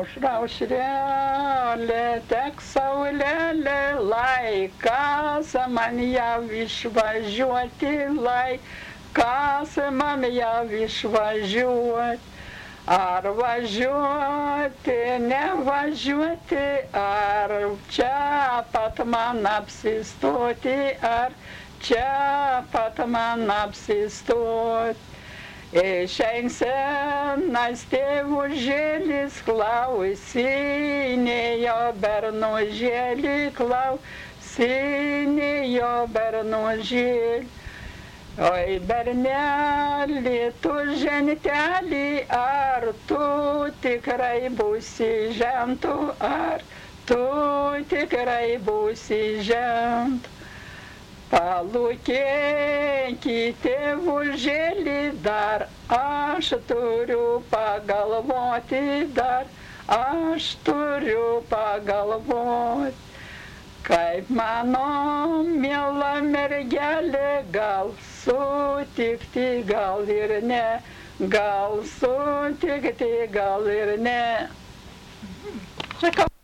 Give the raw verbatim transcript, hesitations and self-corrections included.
Aušra, aušrelė, tek saulelė, laikas man jau išvažiuoti, laikas man jau išvažiuoti. Ar važiuoti, nevažiuoti, ar čia pat man apsistoti, ar čia pat man apsistoti. Išeis senas tėvužėlis, klausinėjo bernužėlį, klausinėjo bernužėlį. Oi, berneli, tu žentelį, ar tu tikrai būsi žentu, ar tu tikrai būsi žentu. Palūkėkit tėvužėlį dar, aš turiu pagalvoti dar, aš turiu pagalvoti. Kaip mano miela mergelė, gal sutikti, gal ir ne, gal sutikti, gal ir ne.